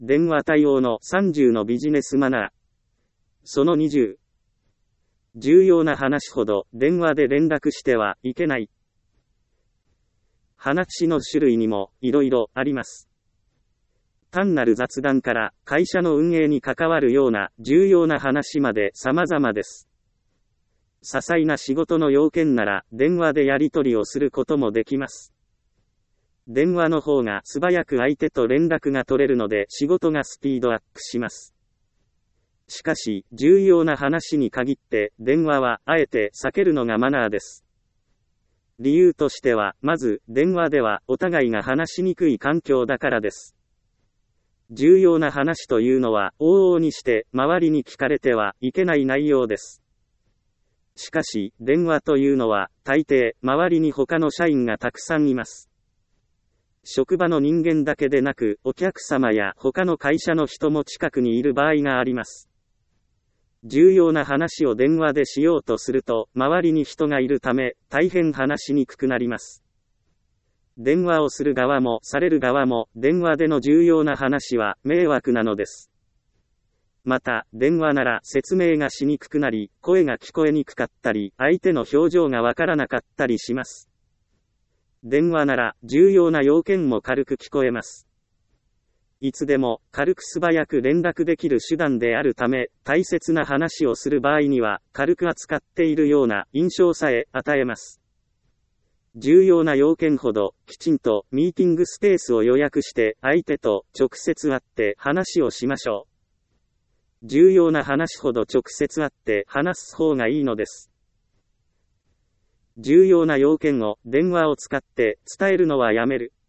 電話対応の30のビジネスマナー。その20。重要な話ほど電話で連絡してはいけない。話の種類にもいろいろあります。単なる雑談から会社の運営に関わるような重要な話まで様々です。些細な仕事の要件なら電話でやり取りをすることもできます。電話の方が素早く相手と連絡が取れるので仕事がスピードアップします。しかし、重要な話に限って電話はあえて避けるのがマナーです。理由としては、まず電話ではお互いが話しにくい環境だからです。重要な話というのは往々にして周りに聞かれてはいけない内容です。しかし、電話というのは、大抵、周りに他の社員がたくさんいます。職場の人間だけでなく、お客様や他の会社の人も近くにいる場合があります。重要な話を電話でしようとすると、周りに人がいるため、大変話しにくくなります。電話をする側もされる側も、電話での重要な話は迷惑なのです。また、電話なら説明がしにくくなり、声が聞こえにくかったり、相手の表情がわからなかったりします。電話なら重要な要件も軽く聞こえます。いつでも軽く素早く連絡できる手段であるため、大切な話をする場合には、軽く扱っているような印象さえ与えます。重要な要件ほど、きちんとミーティングスペースを予約して、相手と直接会って話をしましょう。重要な話ほど直接会って話す方がいいのです。重要な要件を電話を使って伝えるのはやめる。